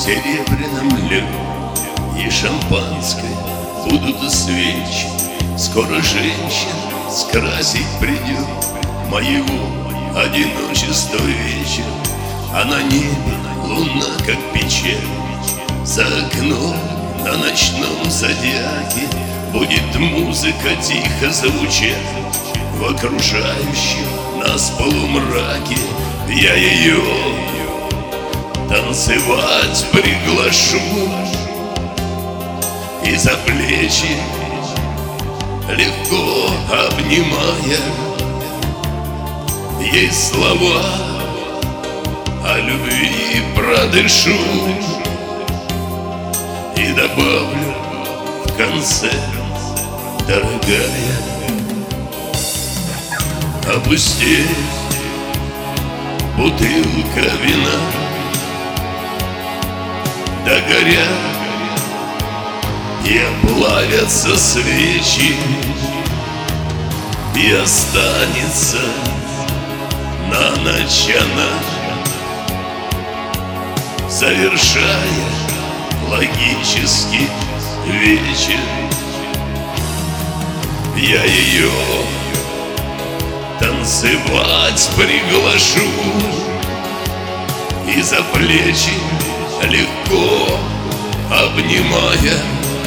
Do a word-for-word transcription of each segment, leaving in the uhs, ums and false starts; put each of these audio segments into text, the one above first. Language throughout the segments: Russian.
серебряном льве и шампанское будут свечи. Скоро женщина скрасить придет моего одиночества вечер. А на небе луна, как печаль, за окном на ночном зодиаке будет музыка тихо звучать. В окружающем нас полумраке я ее танцевать приглашу. И за плечи легко обнимая ей слова о любви продышу. И добавлю в конце: дорогая, опустись, бутылка вина, догорят и оплавятся свечи, и останется на ночь она, завершая логический вечер. Я ее танцевать приглашу, и за плечи легко обнимая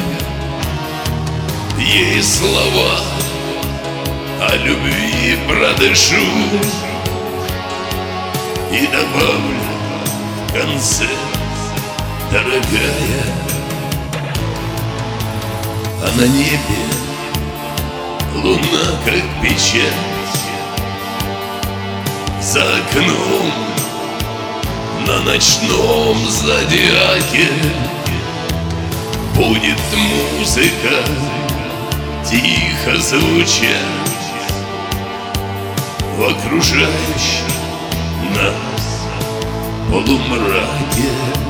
ей слова о любви продышу. И добавлю в конце: дорогая, а на небе луна, как печать, за окном на ночном зодиаке будет музыка тихо звучать. В окружающем нас полумраке